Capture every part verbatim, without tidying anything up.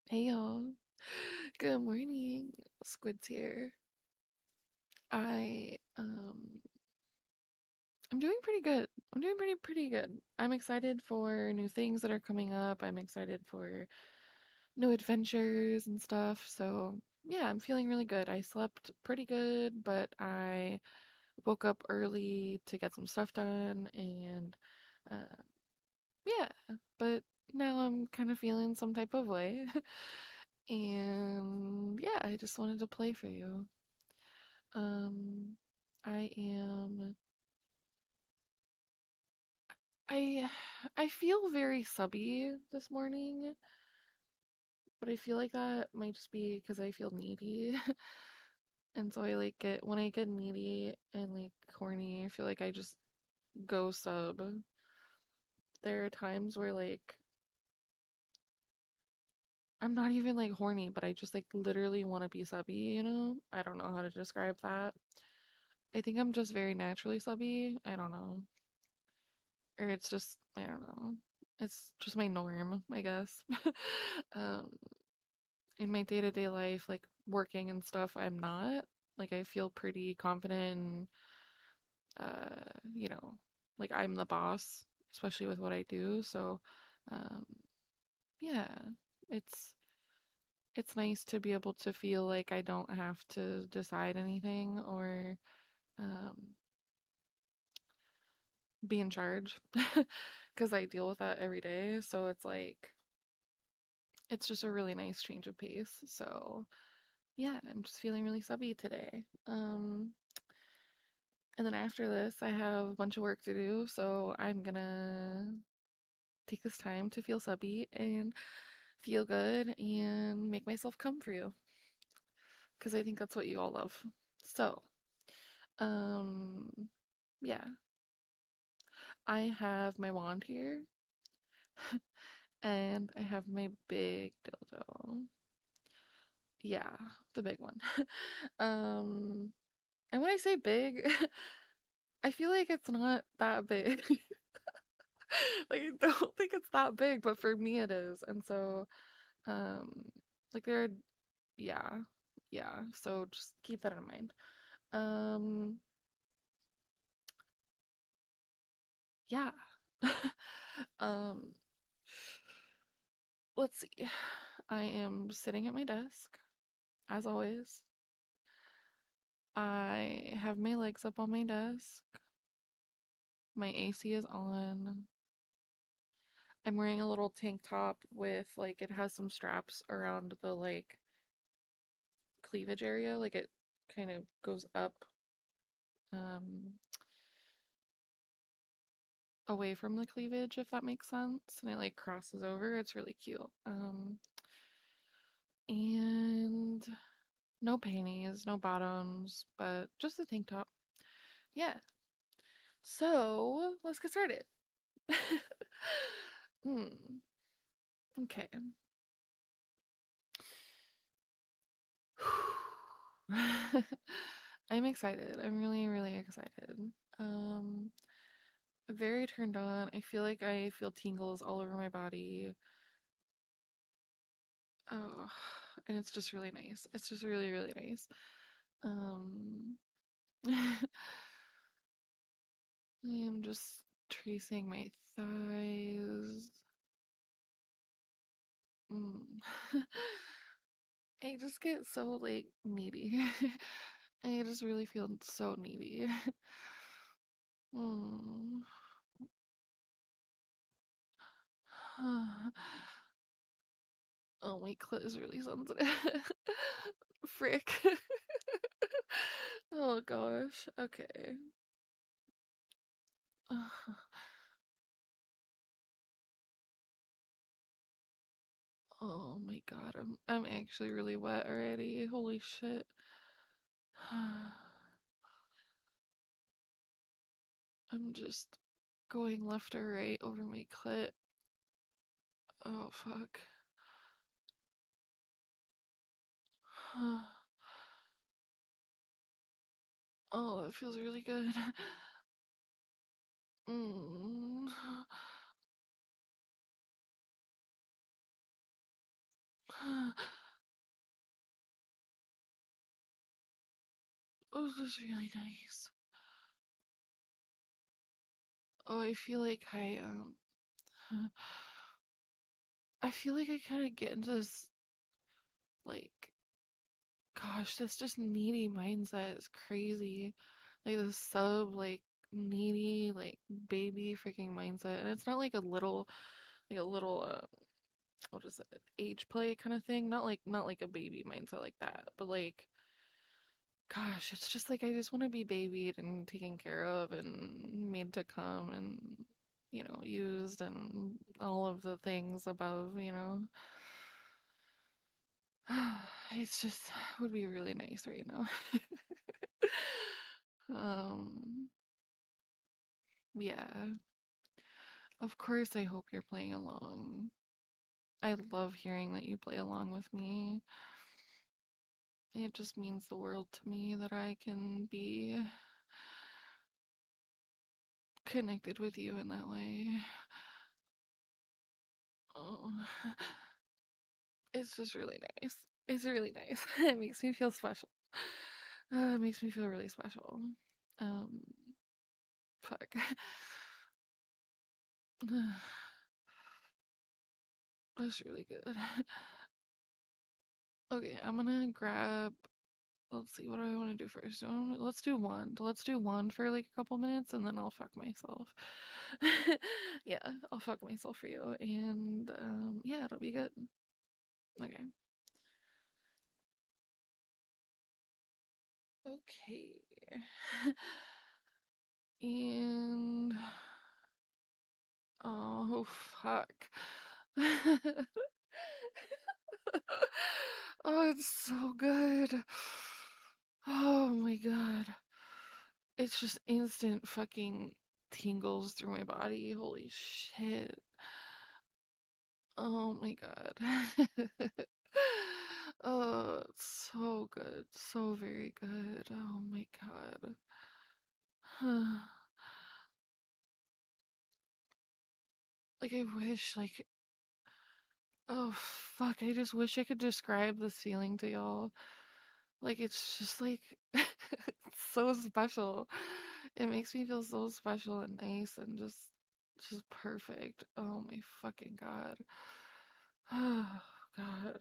Hey y'all. Good morning. Squid's here. I um I'm doing pretty good. I'm doing pretty pretty good. I'm excited for new things that are coming up. I'm excited for new adventures and stuff. So, yeah, I'm feeling really good. I slept pretty good, but I woke up early to get some stuff done and uh yeah, but now I'm kind of feeling some type of way. And yeah, I just wanted to play for you. Um, I am I I feel very subby this morning, but I feel like that might just be because I feel needy. And so I like get when I get needy and like horny, I feel like I just go sub. There are times where like I'm not even like horny, but I just like literally want to be subby, you know? I don't know how to describe that. I think I'm just very naturally subby. I don't know. Or it's just I don't know. It's just my norm, I guess. um, in my day-to-day life, like working and stuff, I'm not. Like I feel pretty confident and uh, you know, like I'm the boss, especially with what I do. So, um, yeah, it's it's nice to be able to feel like I don't have to decide anything or um, be in charge because I deal with that every day. So it's like it's just a really nice change of pace. So yeah, I'm just feeling really subby today. Um, and then after this, I have a bunch of work to do, so I'm gonna take this time to feel subby and feel good and make myself come for you because I think that's what you all love. So, um, yeah, I have my wand here and I have my big dildo. Yeah, the big one. Um, and when I say big, I feel like it's not that big. Like I don't think it's that big, but for me it is. And so um like there are yeah. Yeah. So just keep that in mind. Um yeah. um let's see. I am sitting at my desk as always. I have my legs up on my desk. My A C is on. I'm wearing a little tank top with like it has some straps around the like cleavage area, like it kind of goes up um away from the cleavage, if that makes sense, and it like crosses over. It's really cute. Um and no panties, no bottoms, but just a tank top. Yeah. So let's get started. Hmm. Okay. I'm excited. I'm really, really excited. Um, very turned on. I feel like I feel tingles all over my body. Oh, and it's just really nice. It's just really, really nice. Um, I am just tracing my thighs. Mm. I just get so like needy. I just really feel so needy. Mm. Oh, my clit is really sensitive. Frick. Oh gosh. Okay. Oh my god, I'm I'm actually really wet already. Holy shit. I'm just going left or right over my clit. Oh fuck. Oh, it feels really good. Mm. Oh, this is really nice. Oh, I feel like I um I feel like I kind of get into this like gosh, this just needy mindset is crazy. Like this sub like needy like baby freaking mindset, and it's not like a little like a little uh what is it age play kind of thing. Not like not like a baby mindset like that, but like gosh, it's just like I just want to be babied and taken care of and made to come and you know used and all of the things above, you know. It's just would be really nice right now. um yeah, of course I hope you're playing along. I love hearing that you play along with me. It just means the world to me that I can be connected with you in that way. Oh, it's just really nice. It's really nice. It makes me feel special. Uh, it makes me feel really special. Um, fuck. That's really good. Okay, I'm gonna grab. Let's see, what do I want to do first? Do I wanna- Let's do one. Let's do one for like a couple minutes, and then I'll fuck myself. Yeah, I'll fuck myself for you, and um, yeah, it'll be good. Okay. Okay. And oh fuck. Oh, it's so good. Oh my god. It's just instant fucking tingles through my body. Holy shit. Oh my god. Oh, it's so good. So very good. Oh my god. Like I wish like oh fuck, I just wish I could describe this feeling to y'all. Like it's just like it's so special. It makes me feel so special and nice and just just perfect. Oh my fucking god. Oh god.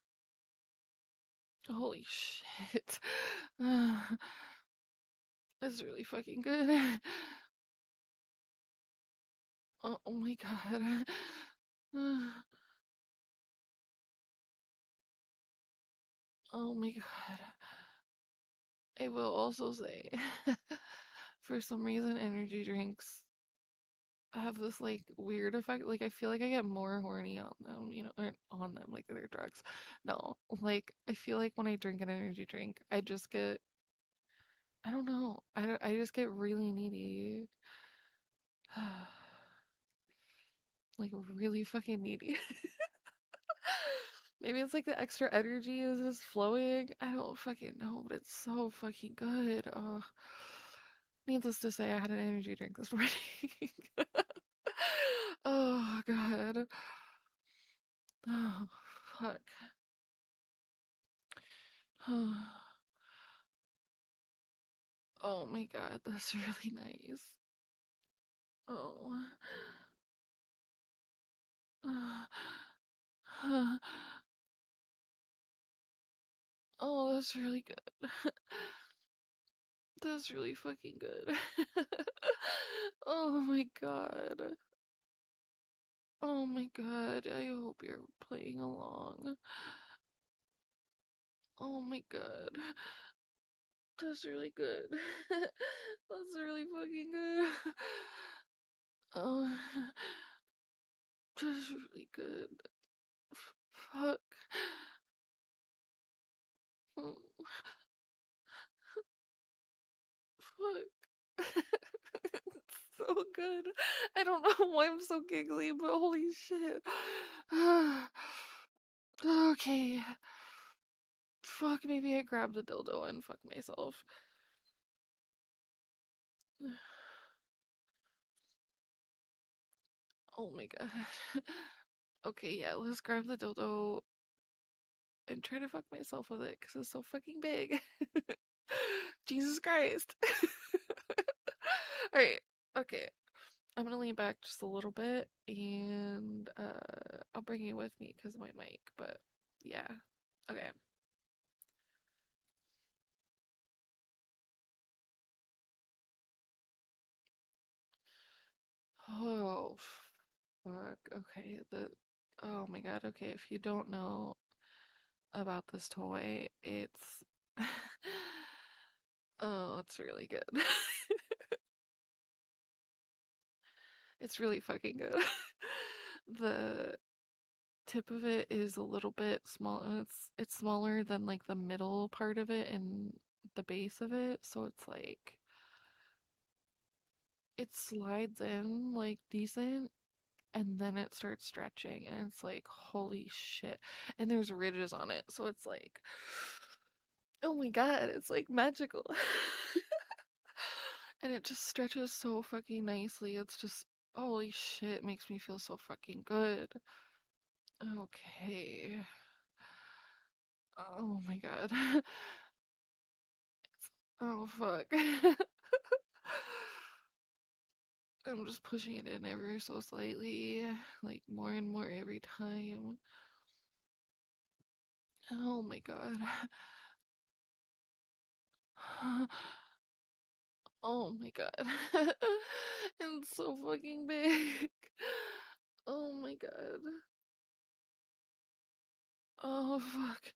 Holy shit. That's really fucking good. Oh, oh my god. Oh my god. I will also say, for some reason, energy drinks have this like weird effect. Like, I feel like I get more horny on them, you know, or on them, like they're drugs. No, like, I feel like when I drink an energy drink, I just get, I don't know, I, don't- I just get really needy. Like, really fucking needy. Maybe it's like the extra energy is just flowing. I don't fucking know, but it's so fucking good. Oh, needless to say, I had an energy drink this morning. Oh god. Oh fuck. Oh my god, that's really nice. Oh. Oh, that's really good. That's really fucking good. Oh my god. Oh my god. I hope you're playing along. Oh my god. That's really good. That's really fucking good. Oh, that's really good. Fuck. Oh, fuck. It's so good. I don't know why I'm so giggly, but holy shit. Okay. Fuck, maybe I grabbed the dildo and fuck myself. Oh my god. Okay, yeah, let's grab the dildo and try to fuck myself with it because it's so fucking big. Jesus Christ. All right. Okay. I'm gonna lean back just a little bit and uh I'll bring you with me because of my mic, but yeah. Okay. Oh fuck. Okay. The oh my god. Okay. If you don't know about this toy, it's oh, it's really good. It's really fucking good. The tip of it is a little bit small. It's it's smaller than like the middle part of it and the base of it, so it's like it slides in like decent and then it starts stretching and it's like holy shit. And there's ridges on it, so it's like oh my god, it's like magical. And it just stretches so fucking nicely. It's just holy shit, it makes me feel so fucking good. Okay. Oh my god. Oh fuck. I'm just pushing it in ever so slightly, like more and more every time. Oh my god. Oh my god. It's so fucking big. Oh my god. Oh fuck.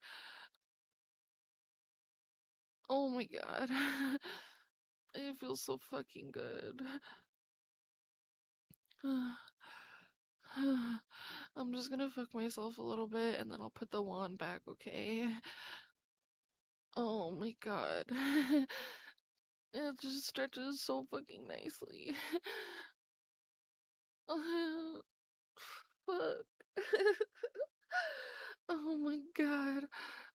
Oh my god. It feels so fucking good. I'm just gonna fuck myself a little bit and then I'll put the wand back, okay? Oh my god. It just stretches so fucking nicely. Oh, fuck. Oh my god.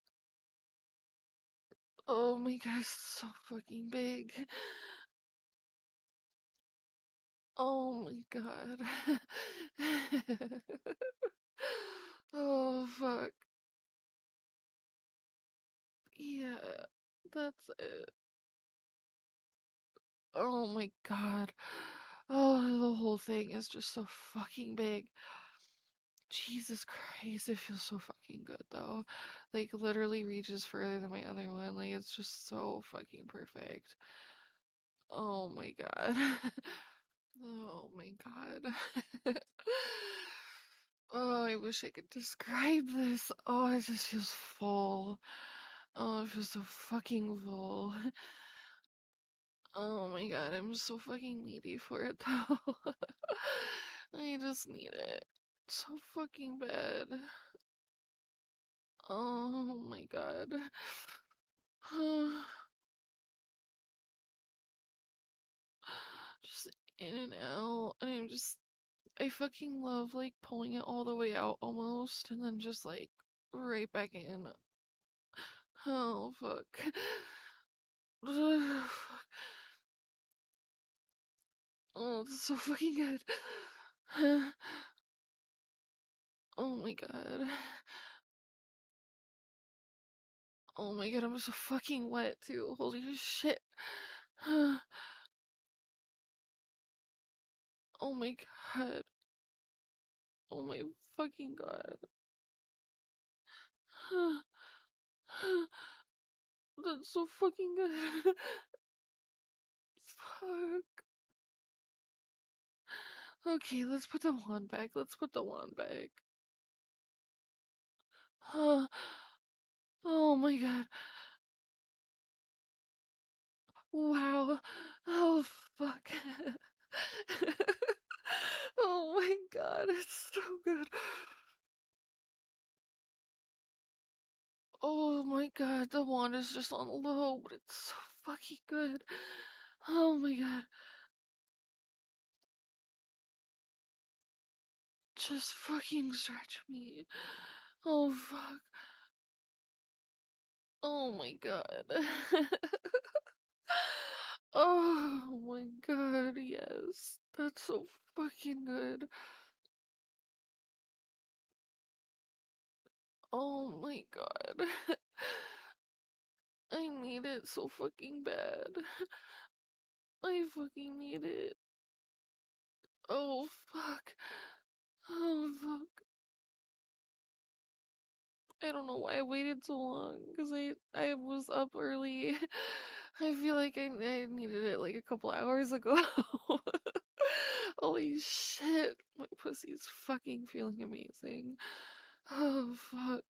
Oh my god, it's so fucking big. Oh my god. Oh fuck. Yeah, that's it. Oh my god. Oh, the whole thing is just so fucking big. Jesus Christ, it feels so fucking good though. Like literally reaches further than my other one. Like it's just so fucking perfect. Oh my god. Oh my god. Oh, I wish I could describe this. Oh, it just feels full. Oh, it feels so fucking full. Oh my god, I'm so fucking needy for it though. I just need it so fucking bad. Oh my god. Just in and out. And I'm just, I fucking love like pulling it all the way out almost and then just like right back in. Oh fuck. Oh, this is so fucking good. Oh my god. Oh my god, I'm so fucking wet too. Holy shit. Oh my god. Oh my fucking god. That's so fucking good. Fuck. Okay, let's put the wand back. Let's put the wand back. Oh my god. Wow. Oh fuck. Oh my god, it's so good. Oh my god, the wand is just on low, but it's so fucking good. Oh my god. Just fucking stretch me. Oh fuck. Oh my god. Oh my god, yes. That's so fucking good. Oh my god. I need it so fucking bad. I fucking need it. Oh fuck. Oh fuck. I don't know why I waited so long because I I was up early. I feel like I, I needed it like a couple hours ago. Holy shit. My pussy's fucking feeling amazing. Oh fuck.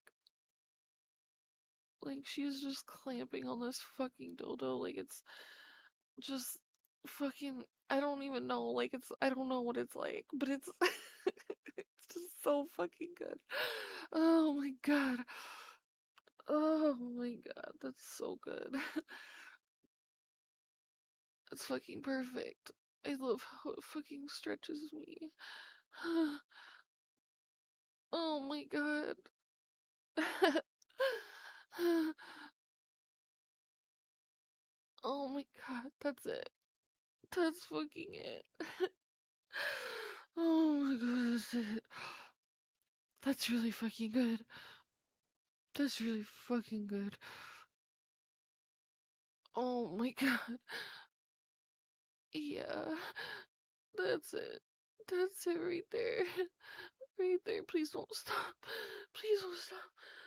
Like she's just clamping on this fucking dildo like it's just fucking I don't even know. Like it's I don't know what it's like, but it's it's just so fucking good. Oh my god. Oh my god, that's so good. It's fucking perfect. I love how it fucking stretches me. Oh my god. Oh my god, that's it. That's fucking it. Oh my god, that's it. That's really fucking good. That's really fucking good. Oh my god. Yeah, that's it. That's it right there. Right there. Please don't stop. Please don't stop.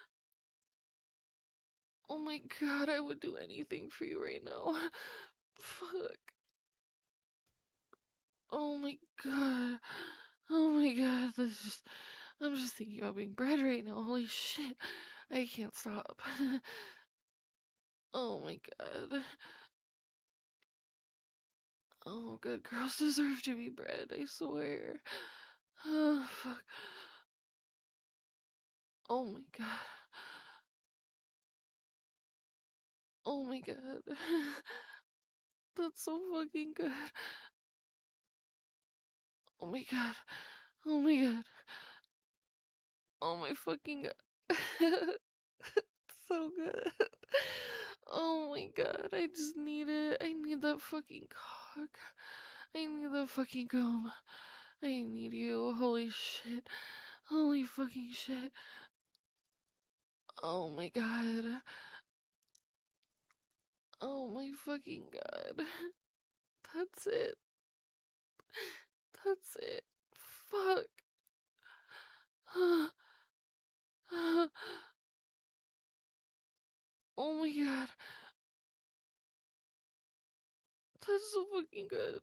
Oh my god, I would do anything for you right now. Fuck. Oh my god. Oh my god. That's just. I'm just thinking about being bred right now. Holy shit. I can't stop. Oh my god. Oh, good girls deserve to be bred, I swear. Oh, fuck. Oh my god. Oh my god. That's so fucking good. Oh my god. Oh my god. Oh my fucking god. So good. Oh my god. I just need it. I need that fucking cock. I need that fucking comb. I need you. Holy shit. Holy fucking shit. Oh my god. Oh my fucking god. That's it. That's it. Fuck. Oh my god. That's so fucking good.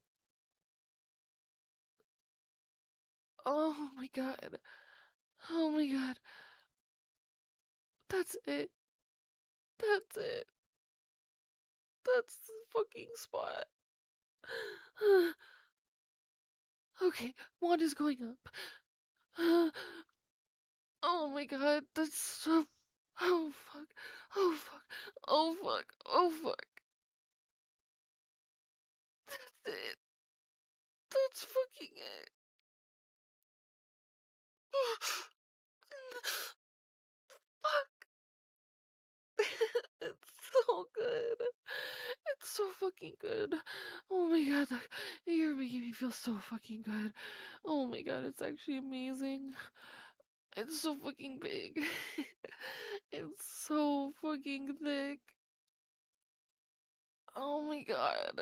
Oh my god. Oh my god. That's it. That's it. That's the fucking spot. Okay, one is going up. Oh my god, that's so. Oh fuck. Oh fuck. Oh fuck. Oh fuck. That's it. That's fucking it. Fuck. It's so good. It's so fucking good. Oh my god, that- you're making me feel so fucking good. Oh my god, it's actually amazing. It's so fucking big. It's so fucking thick. Oh my god.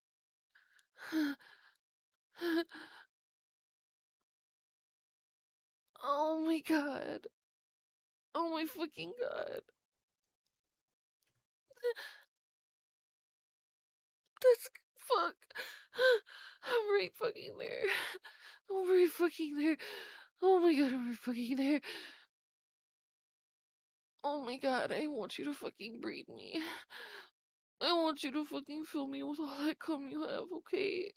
Oh my god. Oh my fucking god. That's fuck. I'm right fucking there. I'm right fucking there. Oh my god, I'm right fucking there. Oh my god, I want you to fucking breed me. I want you to fucking fill me with all that cum you have, okay?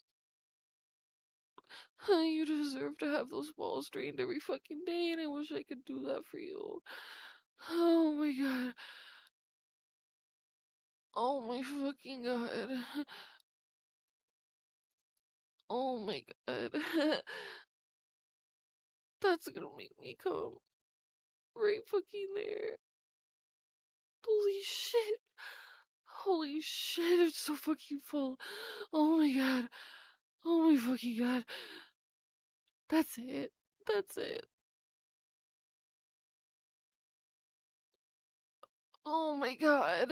You deserve to have those balls drained every fucking day, and I wish I could do that for you. Oh my god. Oh my fucking god. Oh my god. That's gonna make me come right fucking there. Holy shit. Holy shit, it's so fucking full. Oh my god. Oh my fucking god. That's it. That's it. Oh my god.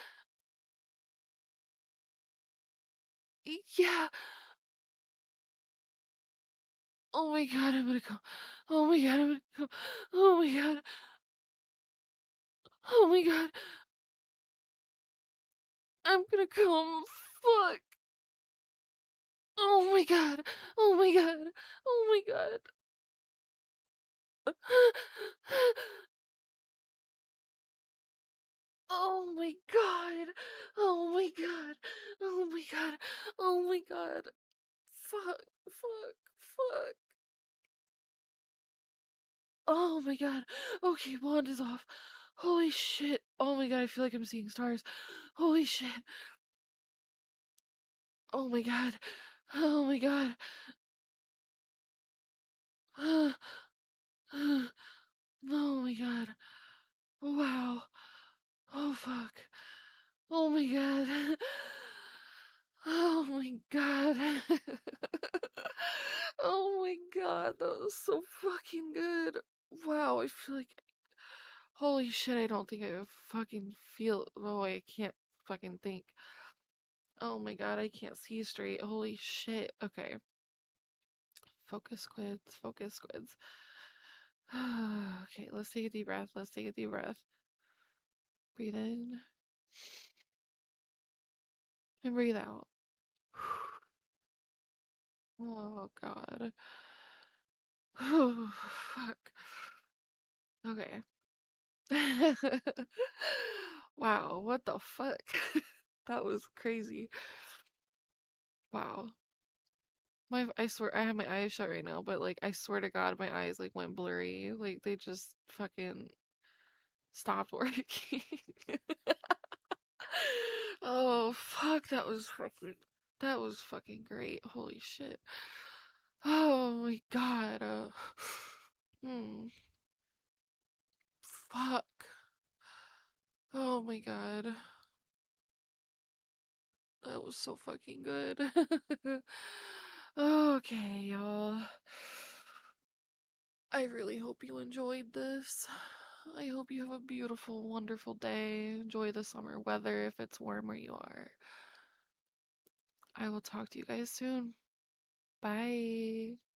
Yeah. Oh my god, I'm gonna go. Oh my god, I'm gonna go. Oh my god. Oh my god. I'm gonna come. Fuck. Oh my god. Oh my god. Oh my god. Oh my god. Oh my god. Oh my god. Oh my god. Fuck. Fuck. Fuck. Oh my god. Okay, wand is off. Holy shit. Oh my god, I feel like I'm seeing stars. Holy shit. Oh my god. Oh my god. Oh my god. Wow. Oh fuck. Oh my god. Oh my god. Oh my god, that was so fucking good. Wow, I feel like holy shit, I don't think I fucking feel oh I can't fucking think. Oh my god, I can't see straight. Holy shit. Okay. Focus squids, focus squids. Okay, let's take a deep breath. Let's take a deep breath. Breathe in and breathe out. Oh god. Oh fuck. Okay. Wow, what the fuck? That was crazy. Wow. My I swear I have my eyes shut right now, but like I swear to God my eyes like went blurry. Like they just fucking stopped working. Oh fuck, that was fucking that was fucking great. Holy shit. Oh my god. Uh, hmm. Fuck. Oh my god. That was so fucking good. Okay, y'all. I really hope you enjoyed this. I hope you have a beautiful, wonderful day. Enjoy the summer weather if it's warm where you are. I will talk to you guys soon. Bye.